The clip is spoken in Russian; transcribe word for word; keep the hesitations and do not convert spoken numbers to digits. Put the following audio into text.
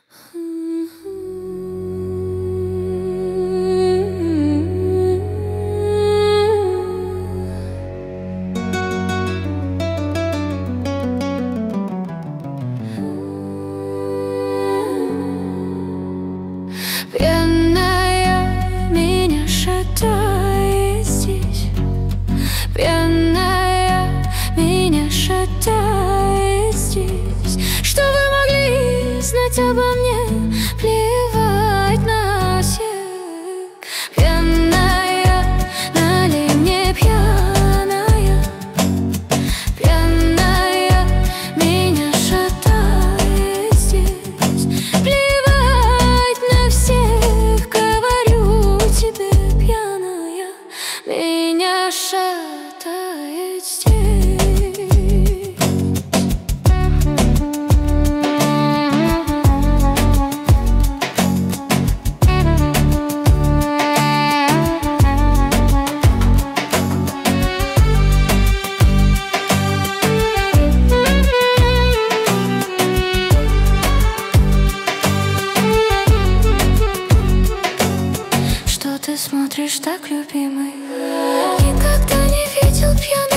Пьяная меня шатает здесь, пьяная меня шатает здесь. Что вы могли знать обо мне? Плевать на всех. Пьяная, налей мне, пьяная, пьяная меня шатает здесь. Плевать на всех, говорю тебе, пьяная меня шатает здесь. Что ты смотришь так, любимый? Никогда не видел пьяный.